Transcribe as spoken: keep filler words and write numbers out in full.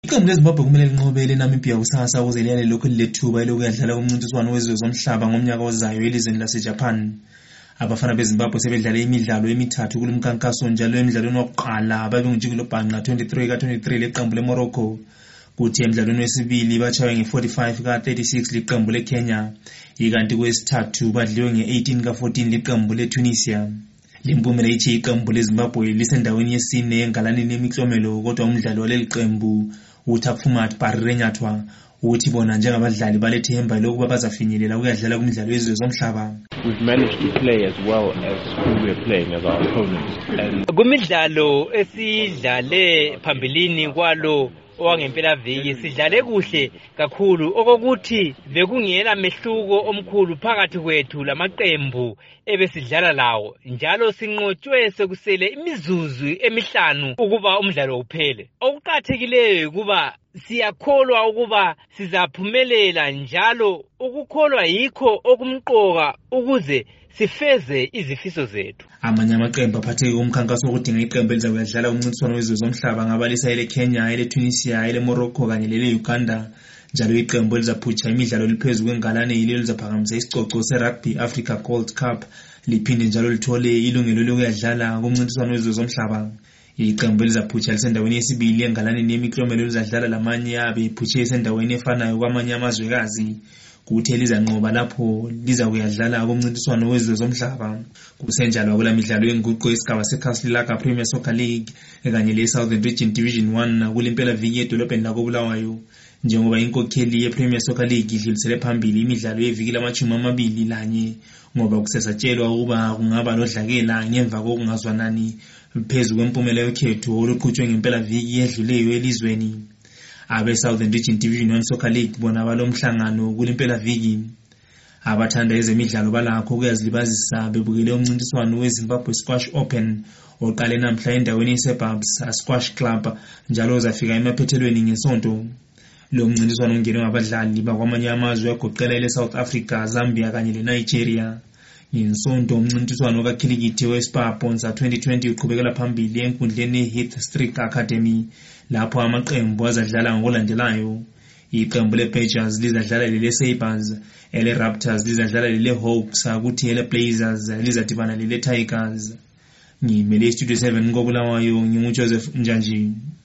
Iqembu leZimbabwe kumele linqobele eNamibia kusasa ukuze liyale lokhu lilethuba elokuyadlala kumncintiswano wezwe zomhlaba ngomnyaka ozayo elizweni laseJapan. Abafana beZimbabwe sebedlala imidlalo emithathu kulomkhankaso njalo emidlalweni wokuqala babengujikelo bhanqa twenty-three ka twenty-three leqembu leMorocco. Kuthi emidlalweni wesibili bachaywe nge-forty-five ka thirty-six liqembu leKenya, ikanti kwesithathu badliwe nge-eighteen ka fourteen liqembu leTunisia. Limpumela ithi iqembu leZimbabwe lisendaweni yesine engalaneni yemiklomelo, kodwa umdlali waleli qembu uThapfumat Parirenyatwa uthi bona njengabadlali balethemba lokuba bazafinyelela ukuyadlala kumidlalo yezwe zomhlaba. We've managed to play as well as who we're playing as our opponents. And kumidlalo esidlale phambilini kwalo owangempela viki sidlale kuhle kakhulu okokuthi bekungela mehluko omkhulu phakathi kwethu lamaqembu ebesidlala lawo, njalo sinqotshwe sekusele imizuzu emihlanu ukuba umdlalo uphele. Okuqathekileyo ukuba siyakholwa ukuba sizaphumelela, njalo ukukholwa yikho okumqoka ukuze sifeze izifiso zethu. Amanye amaqembu aphatheke kumkhankaso wokudinga iqembu elizakudlala umncintiswano wezwe zomhlaba ngabalisa ele Kenya, ele Tunisia, ele Morocco kanye lele Uganda. Njalo iqembu elizaphutsha imidlalo liphezulu kwengalane yilelo lizaphakamisa isicoco seRugby Africa Gold Cup, liphinde njalo lithole ilungelo lokuyadlala kumncintiswano wezwe zomhlaba. Iqembu elizaphutsha lisendaweni yesibili engalaneni yemiklomelo lizadlala lamanye abe iphutshe esendaweni efanayo kwamanye amazwekazi. Kuthi elizanqoba lapho liza kuyadlala kumncintiswano wezwe zomhlaba. Kusenjalo kula midlalo yenguqu yesigaba seKaslilaka Premier Soccer League kanye leSouthern Region Division one kulempela viki edolobheni lakoBulawayo. Njengoba inkokheli yePremier Soccer League idlulisele phambili imidlalo yeviki lamachumi amabili lanye, ngoba kusesatshelwa ukuba kungaba lodlakela ngemva kokungazwanani phezu kwempumela yokhetho oluqhutshwe ngempela viki edluleyo elizweni. Abe Southern Region Division one Soccer League bona balomhlangano kulempela viki. Abathanda ezemidlalo balakho ukuyazilibazisa bebukele umncintiswano weZimbabwe Squash Open oqale namhla endaweni yeSuburbs Squash Club, njalo uzafika emaphethelweni ngesonto. Lo mncintiswano ungenwe ngabadlali bakwamanye amazwe agoqela ele South Africa, Zambia kanye leNigeria. Ngesonto umncintiswano kakhilikithi weSpar Bonza twenty twenty uqhubekela phambili enkundleni Heath Street Academy, lapho amaqembu azadlala ngokulandelayo. Iqembu leBadgers lizadlala lele Sabres, ele Raptors lizadlala lele Hawks, kuthi ele Blazers lizadibana lele Tigers. Ngimele Studio seven koBulawayo, nginguJoseph Njanji.